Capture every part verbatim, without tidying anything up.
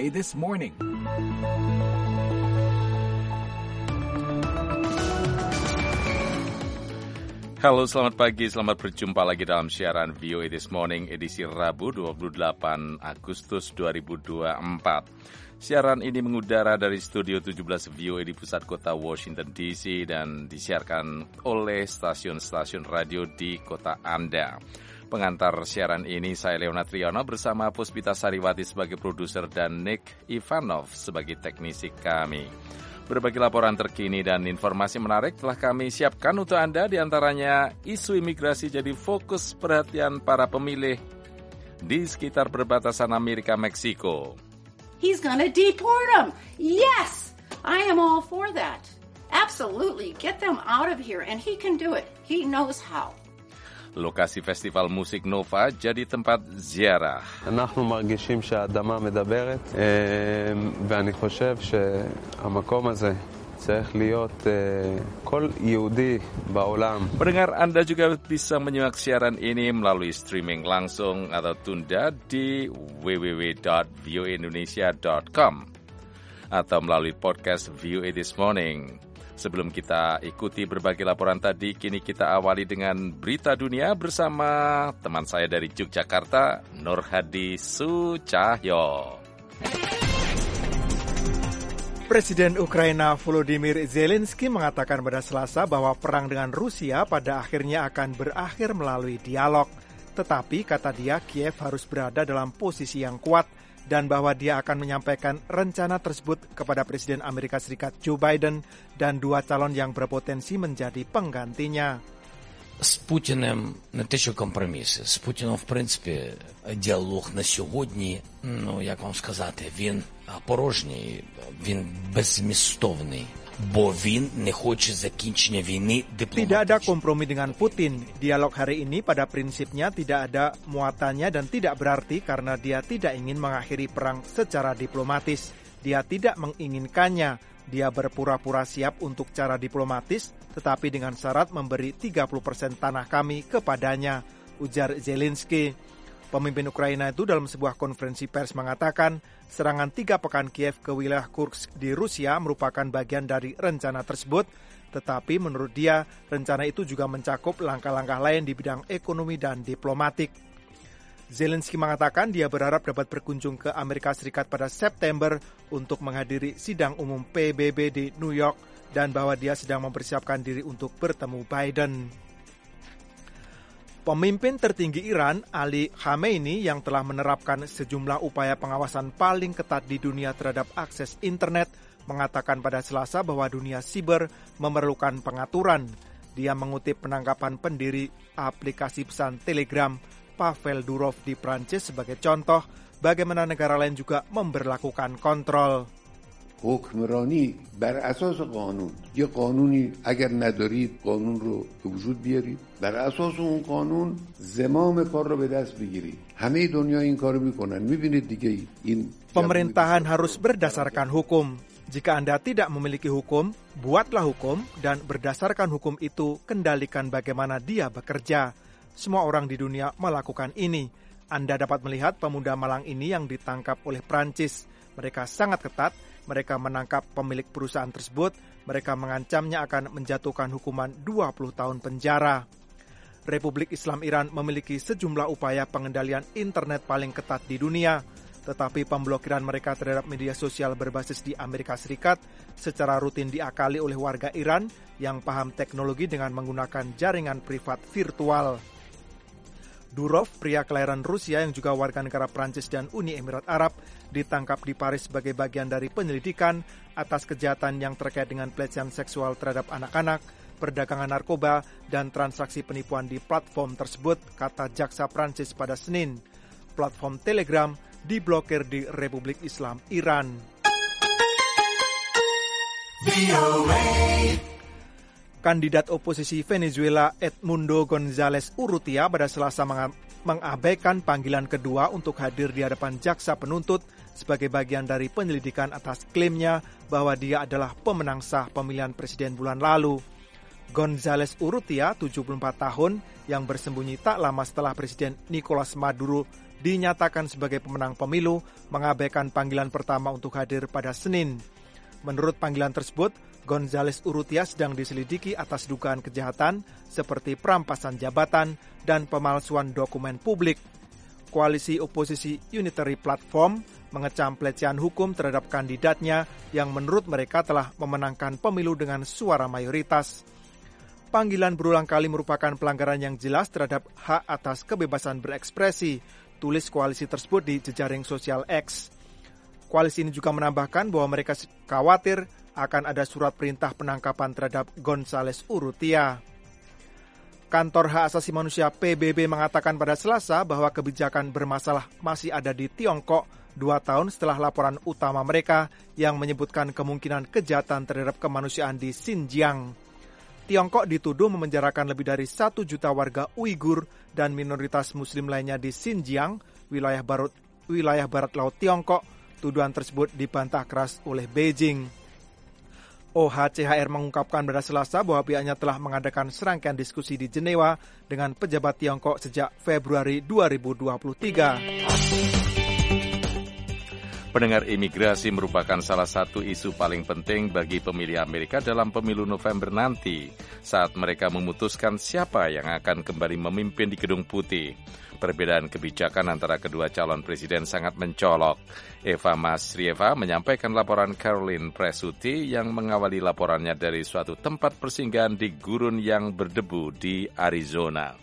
A This Morning. Halo, selamat pagi, selamat berjumpa lagi dalam siaran V O A This Morning edisi Rabu dua puluh delapan Agustus dua ribu dua puluh empat. Siaran ini mengudara dari Studio tujuh belas V O A di pusat kota Washington D C dan disiarkan oleh stasiun-stasiun radio di kota Anda. Pengantar siaran ini saya Leonard Triono bersama Puspita Sariwati sebagai produser dan Nick Ivanov sebagai teknisi kami. Berbagai laporan terkini dan informasi menarik telah kami siapkan untuk Anda, diantaranya isu imigrasi jadi fokus perhatian para pemilih di sekitar perbatasan Amerika-Meksiko. He's gonna deport them. Yes, I am all for that. Absolutely, get them out of here, and he can do it. He knows how. Lokasi festival musik Nova jadi tempat ziarah. אנחנו מרגישים שהאדמה מדברת, ואני חושב שהמקום הזה צריך להיות כל יהודי בעולם. Pendengar, Anda juga bisa menyimak siaran ini melalui streaming langsung atau tunda di w w w dot v o a indonesia dot com atau melalui podcast V O A This Morning. Sebelum kita ikuti berbagai laporan tadi, kini kita awali dengan berita dunia bersama teman saya dari Yogyakarta, Nur Hadi Sucahyo. Presiden Ukraina Volodymyr Zelensky mengatakan pada Selasa bahwa perang dengan Rusia pada akhirnya akan berakhir melalui dialog. Tetapi, kata dia, Kiev harus berada dalam posisi yang kuat dan bahwa dia akan menyampaikan rencana tersebut kepada Presiden Amerika Serikat Joe Biden dan dua calon yang berpotensi menjadi penggantinya. З Путіним не те, що компроміси. З Путіном, в принципі, діалог на сьогодні, ну, як вам сказати, він порожній, він беззмістовний. Бо він не хоче закінчення війни дипломатично. Tidak ada kompromi dengan Putin. Dialog hari ini pada prinsipnya tidak ada muatannya dan tidak berarti karena dia tidak ingin mengakhiri perang secara diplomatis. Dia tidak menginginkannya. Dia berpura-pura siap untuk cara diplomatis, tetapi dengan syarat memberi tiga puluh persen tanah kami kepadanya, ujar Zelensky. Pemimpin Ukraina itu dalam sebuah konferensi pers mengatakan serangan tiga pekan Kiev ke wilayah Kursk di Rusia merupakan bagian dari rencana tersebut, tetapi menurut dia rencana itu juga mencakup langkah-langkah lain di bidang ekonomi dan diplomatik. Zelensky mengatakan dia berharap dapat berkunjung ke Amerika Serikat pada September untuk menghadiri sidang umum P B B di New York dan bahwa dia sedang mempersiapkan diri untuk bertemu Biden. Pemimpin tertinggi Iran, Ali Khamenei, yang telah menerapkan sejumlah upaya pengawasan paling ketat di dunia terhadap akses internet, mengatakan pada Selasa bahwa dunia siber memerlukan pengaturan. Dia mengutip penangkapan pendiri aplikasi pesan Telegram, Pavel Durov di Prancis sebagai contoh bagaimana negara lain juga memberlakukan kontrol. حکمرانی بر اساس قانون یه قانونی اگر ندارید قانون رو به وجود بیارید بر اساس اون قانون زمام کار رو به دست بگیرید همه دنیا این کارو میکنن میبینید دیگه این pemerintahan harus berdasarkan hukum. Jika Anda tidak memiliki hukum, buatlah hukum dan berdasarkan hukum itu kendalikan bagaimana dia bekerja. Semua orang di dunia melakukan ini. Anda dapat melihat pemuda malang ini yang ditangkap oleh Prancis. Mereka sangat ketat. Mereka menangkap pemilik perusahaan tersebut, mereka mengancamnya akan menjatuhkan hukuman dua puluh tahun penjara. Republik Islam Iran memiliki sejumlah upaya pengendalian internet paling ketat di dunia, tetapi pemblokiran mereka terhadap media sosial berbasis di Amerika Serikat secara rutin diakali oleh warga Iran yang paham teknologi dengan menggunakan jaringan privat virtual. Durov, pria kelahiran Rusia yang juga warga negara Prancis dan Uni Emirat Arab, ditangkap di Paris sebagai bagian dari penyelidikan atas kejahatan yang terkait dengan pelecehan seksual terhadap anak-anak, perdagangan narkoba, dan transaksi penipuan di platform tersebut, kata jaksa Prancis pada Senin. Platform Telegram diblokir di Republik Islam Iran. Kandidat oposisi Venezuela Edmundo González Urrutia pada Selasa mengabaikan panggilan kedua untuk hadir di hadapan jaksa penuntut sebagai bagian dari penyelidikan atas klaimnya bahwa dia adalah pemenang sah pemilihan presiden bulan lalu. González Urrutia, tujuh puluh empat tahun, yang bersembunyi tak lama setelah Presiden Nicolas Maduro dinyatakan sebagai pemenang pemilu, mengabaikan panggilan pertama untuk hadir pada Senin. Menurut panggilan tersebut, Gonzales Urrutia sedang diselidiki atas dugaan kejahatan seperti perampasan jabatan dan pemalsuan dokumen publik. Koalisi oposisi Unitary Platform mengecam pelecehan hukum terhadap kandidatnya yang menurut mereka telah memenangkan pemilu dengan suara mayoritas. Panggilan berulang kali merupakan pelanggaran yang jelas terhadap hak atas kebebasan berekspresi, tulis koalisi tersebut di jejaring sosial X. Koalisi ini juga menambahkan bahwa mereka khawatir akan ada surat perintah penangkapan terhadap Gonzales Urrutia. Kantor Hak Asasi Manusia P B B mengatakan pada Selasa bahwa kebijakan bermasalah masih ada di Tiongkok dua tahun setelah laporan utama mereka yang menyebutkan kemungkinan kejahatan terhadap kemanusiaan di Xinjiang. Tiongkok dituduh memenjarakan lebih dari satu juta warga Uighur dan minoritas Muslim lainnya di Xinjiang, wilayah barat, wilayah barat laut Tiongkok. Tuduhan tersebut dibantah keras oleh Beijing. O H C H R mengungkapkan pada Selasa bahwa pihaknya telah mengadakan serangkaian diskusi di Jenewa dengan pejabat Tiongkok sejak Februari dua ribu dua puluh tiga. Pendengar, imigrasi merupakan salah satu isu paling penting bagi pemilih Amerika dalam pemilu November nanti, saat mereka memutuskan siapa yang akan kembali memimpin di Gedung Putih. Perbedaan kebijakan antara kedua calon presiden sangat mencolok. Eva Masrieva menyampaikan laporan Caroline Presutti yang mengawali laporannya dari suatu tempat persinggahan di gurun yang berdebu di Arizona.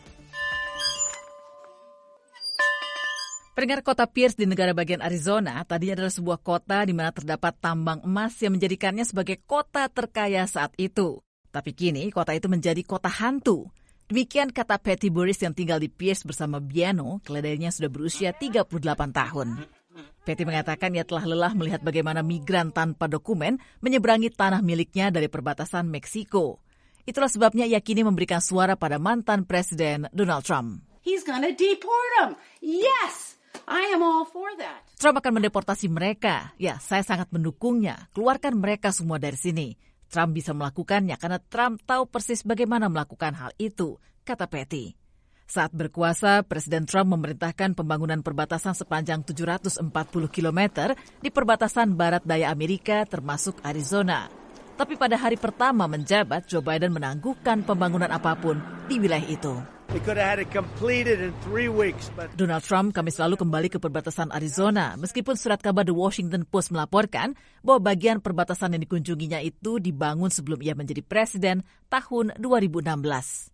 Pendengar, kota Pierce di negara bagian Arizona tadinya adalah sebuah kota di mana terdapat tambang emas yang menjadikannya sebagai kota terkaya saat itu. Tapi kini kota itu menjadi kota hantu. Demikian kata Patty Burris yang tinggal di Pierce bersama Biano, keledainya sudah berusia tiga puluh delapan tahun. Patty mengatakan ia telah lelah melihat bagaimana migran tanpa dokumen menyeberangi tanah miliknya dari perbatasan Meksiko. Itulah sebabnya ia kini memberikan suara pada mantan Presiden Donald Trump. He's gonna deport them. Yes! I am all for that. Trump akan mendeportasi mereka. Ya, saya sangat mendukungnya. Keluarkan mereka semua dari sini. Trump bisa melakukannya karena Trump tahu persis bagaimana melakukan hal itu, kata Patty. Saat berkuasa, Presiden Trump memerintahkan pembangunan perbatasan sepanjang tujuh ratus empat puluh kilometer di perbatasan barat daya Amerika termasuk Arizona. Tapi pada hari pertama menjabat, Joe Biden menangguhkan pembangunan apapun di wilayah itu. Donald Trump Kamis lalu kembali ke perbatasan Arizona, meskipun surat kabar The Washington Post melaporkan bahwa bagian perbatasan yang dikunjunginya itu dibangun sebelum ia menjadi presiden tahun dua ribu enam belas.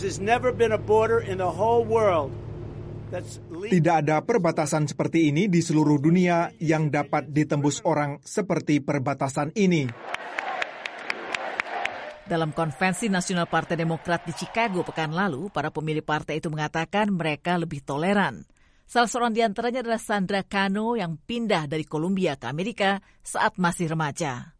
Tidak ada perbatasan seperti ini di seluruh dunia yang dapat ditembus orang seperti perbatasan ini. Dalam konvensi nasional Partai Demokrat di Chicago pekan lalu, para pemilih partai itu mengatakan mereka lebih toleran. Salah seorang di antaranya adalah Sandra Cano yang pindah dari Columbia ke Amerika saat masih remaja.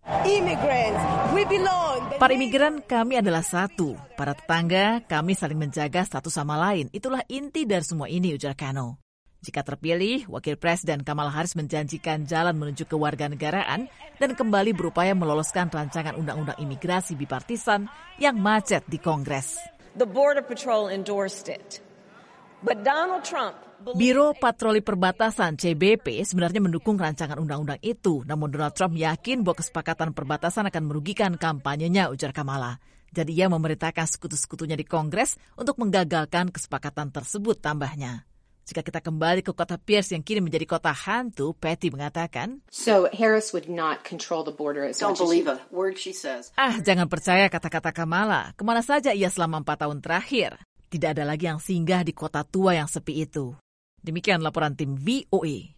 Para imigran, kami adalah satu. Para tetangga, kami saling menjaga satu sama lain. Itulah inti dari semua ini, ujar Cano. Jika terpilih, Wakil Presiden Kamala Harris menjanjikan jalan menuju kewarganegaraan dan kembali berupaya meloloskan rancangan undang-undang imigrasi bipartisan yang macet di Kongres. The Border Patrol endorsed it. But Donald Trump Biro Patroli Perbatasan C B P sebenarnya mendukung rancangan undang-undang itu, namun Donald Trump yakin bahwa kesepakatan perbatasan akan merugikan kampanyenya, ujar Kamala. Jadi ia memerintahkan sekutu-sekutunya di Kongres untuk menggagalkan kesepakatan tersebut, tambahnya. Jika kita kembali ke kota Pierce yang kini menjadi kota hantu, Patty mengatakan, So Harris would not control the border as Don't much believe as a word she says. Ah, jangan percaya kata-kata Kamala. Kemana saja ia selama empat tahun terakhir. Tidak ada lagi yang singgah di kota tua yang sepi itu. Demikian laporan tim V O A.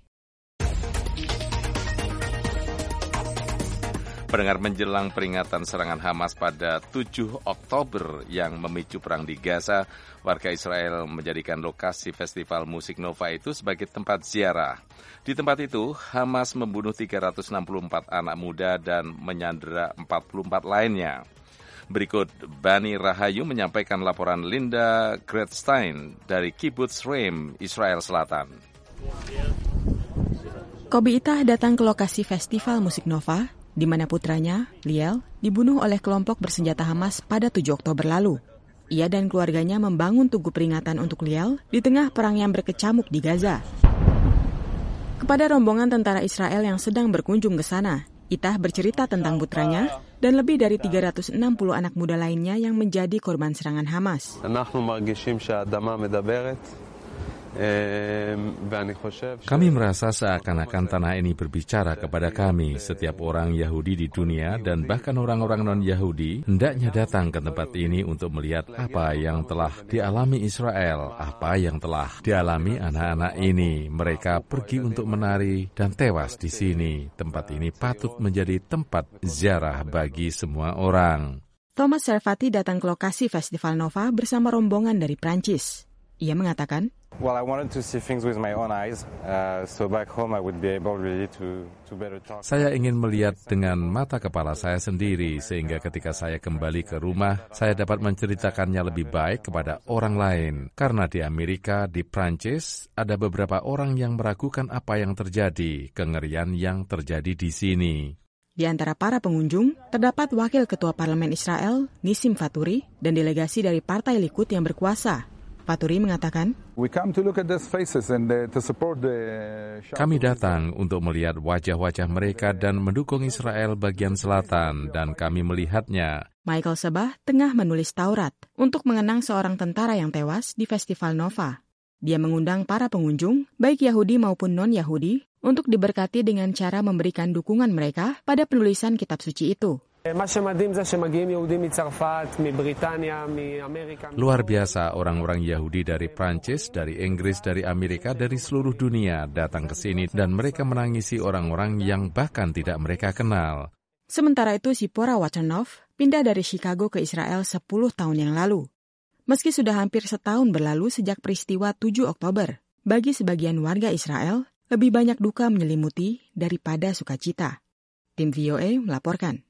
Pendengar, menjelang peringatan serangan Hamas pada tujuh Oktober yang memicu perang di Gaza, warga Israel menjadikan lokasi festival musik Nova itu sebagai tempat ziarah. Di tempat itu, Hamas membunuh tiga ratus enam puluh empat anak muda dan menyandera empat puluh empat lainnya. Berikut Bani Rahayu menyampaikan laporan Linda Gradstein dari Kibbutz Reim, Israel Selatan. Kobi Itah datang ke lokasi festival musik Nova, di mana putranya, Liel, dibunuh oleh kelompok bersenjata Hamas pada tujuh Oktober lalu. Ia dan keluarganya membangun tugu peringatan untuk Liel di tengah perang yang berkecamuk di Gaza. Kepada rombongan tentara Israel yang sedang berkunjung ke sana, Itah bercerita tentang putranya dan lebih dari tiga ratus enam puluh anak muda lainnya yang menjadi korban serangan Hamas. Kami merasa seakan-akan tanah ini berbicara kepada kami. Setiap orang Yahudi di dunia dan bahkan orang-orang non-Yahudi hendaknya datang ke tempat ini untuk melihat apa yang telah dialami Israel, apa yang telah dialami anak-anak ini. Mereka pergi untuk menari dan tewas di sini. Tempat ini patut menjadi tempat ziarah bagi semua orang. Thomas Servati datang ke lokasi Festival Nova bersama rombongan dari Prancis. Ia mengatakan, Well, I wanted to see things with my own eyes, uh, so back home I would be able really to to better talk. Saya ingin melihat dengan mata kepala saya sendiri, sehingga ketika saya kembali ke rumah, saya dapat menceritakannya lebih baik kepada orang lain. Karena di Amerika, di Prancis, ada beberapa orang yang meragukan apa yang terjadi, kengerian yang terjadi di sini. Di antara para pengunjung, terdapat Wakil Ketua Parlemen Israel, Nissim Vaturi, dan delegasi dari Partai Likud yang berkuasa. Vaturi mengatakan, kami datang untuk melihat wajah-wajah mereka dan mendukung Israel bagian selatan, dan kami melihatnya. Michael Sebah tengah menulis Taurat untuk mengenang seorang tentara yang tewas di Festival Nova. Dia mengundang para pengunjung, baik Yahudi maupun non-Yahudi, untuk diberkati dengan cara memberikan dukungan mereka pada penulisan kitab suci itu. Luar biasa, orang-orang Yahudi dari Prancis, dari Inggris, dari Amerika, dari seluruh dunia datang ke sini dan mereka menangisi orang-orang yang bahkan tidak mereka kenal. Sementara itu, Sipora Waternov pindah dari Chicago ke Israel sepuluh tahun yang lalu. Meski sudah hampir setahun berlalu sejak peristiwa tujuh Oktober, bagi sebagian warga Israel, lebih banyak duka menyelimuti daripada sukacita. Tim V O A melaporkan.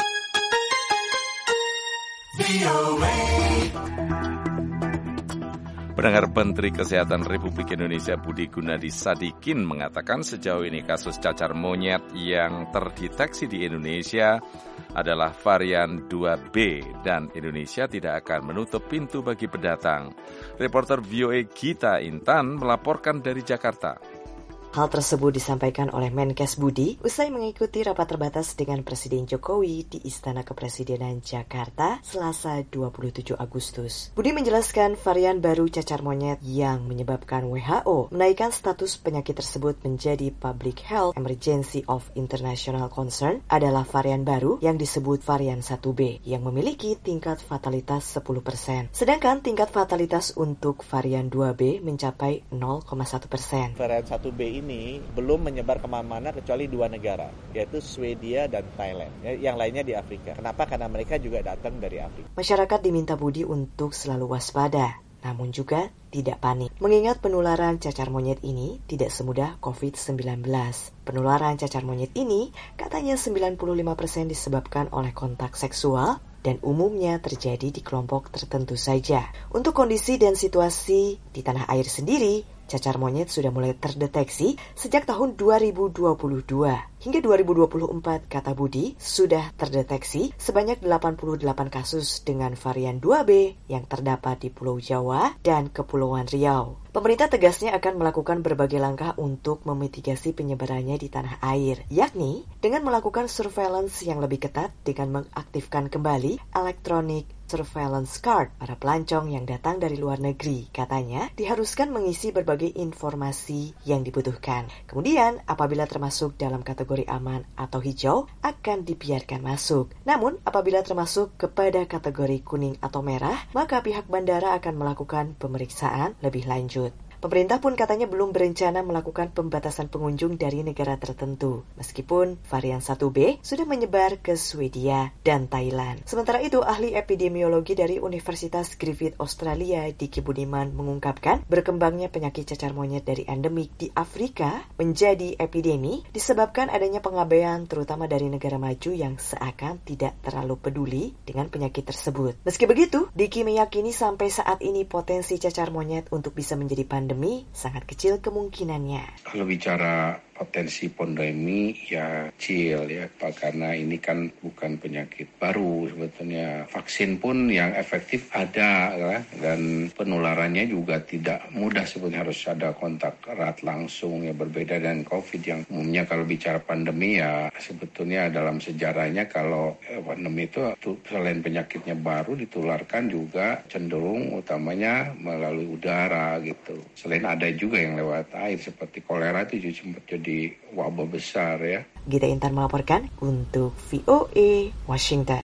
Pendengar, Menteri Kesehatan Republik Indonesia Budi Gunadi Sadikin mengatakan sejauh ini kasus cacar monyet yang terdeteksi di Indonesia adalah varian dua B dan Indonesia tidak akan menutup pintu bagi pendatang. Reporter V O A Gita Intan melaporkan dari Jakarta. Hal tersebut disampaikan oleh Menkes Budi usai mengikuti rapat terbatas dengan Presiden Jokowi di Istana Kepresidenan Jakarta Selasa dua puluh tujuh Agustus. Budi menjelaskan varian baru cacar monyet yang menyebabkan W H O menaikkan status penyakit tersebut menjadi Public Health Emergency of International Concern adalah varian baru yang disebut varian satu B yang memiliki tingkat fatalitas sepuluh persen. Sedangkan tingkat fatalitas untuk varian dua B mencapai nol koma satu persen. Varian satu B ini ini belum menyebar kemana-mana kecuali dua negara, yaitu Swedia dan Thailand. Yang lainnya di Afrika. Kenapa? Karena mereka juga datang dari Afrika. Masyarakat diminta Budi untuk selalu waspada, namun juga tidak panik. Mengingat penularan cacar monyet ini tidak semudah covid sembilan belas. Penularan cacar monyet ini katanya sembilan puluh lima persen disebabkan oleh kontak seksual dan umumnya terjadi di kelompok tertentu saja. Untuk kondisi dan situasi di tanah air sendiri, cacar monyet sudah mulai terdeteksi sejak tahun dua ribu dua puluh dua. Hingga dua ribu dua puluh empat, kata Budi, sudah terdeteksi sebanyak delapan puluh delapan kasus dengan varian dua B yang terdapat di Pulau Jawa dan Kepulauan Riau. Pemerintah tegasnya akan melakukan berbagai langkah untuk memitigasi penyebarannya di tanah air, yakni dengan melakukan surveillance yang lebih ketat dengan mengaktifkan kembali electronic surveillance card para pelancong yang datang dari luar negeri. Katanya diharuskan mengisi berbagai informasi yang dibutuhkan. Kemudian apabila termasuk dalam kategori aman atau hijau akan dibiarkan masuk. Namun apabila termasuk kepada kategori kuning atau merah, maka pihak bandara akan melakukan pemeriksaan lebih lanjut. Pemerintah pun katanya belum berencana melakukan pembatasan pengunjung dari negara tertentu, meskipun varian satu B sudah menyebar ke Swedia dan Thailand. Sementara itu, ahli epidemiologi dari Universitas Griffith Australia, Diki Budiman, mengungkapkan berkembangnya penyakit cacar monyet dari endemik di Afrika menjadi epidemi disebabkan adanya pengabaian terutama dari negara maju yang seakan tidak terlalu peduli dengan penyakit tersebut. Meski begitu, Diki meyakini sampai saat ini potensi cacar monyet untuk bisa menjadi pandemi Pandemi sangat kecil kemungkinannya. Kalau bicara potensi pandemi ya kecil ya, karena ini kan bukan penyakit baru sebetulnya. Vaksin pun yang efektif ada ya, dan penularannya juga tidak mudah sebetulnya, harus ada kontak erat langsung ya, berbeda dengan COVID yang umumnya kalau bicara pandemi ya sebetulnya dalam sejarahnya kalau pandemi itu selain penyakitnya baru ditularkan juga cenderung utamanya melalui udara gitu. Selain ada juga yang lewat air seperti kolera itu juga sempat jadi wabah besar ya. Gita Intan melaporkan untuk V O A Washington.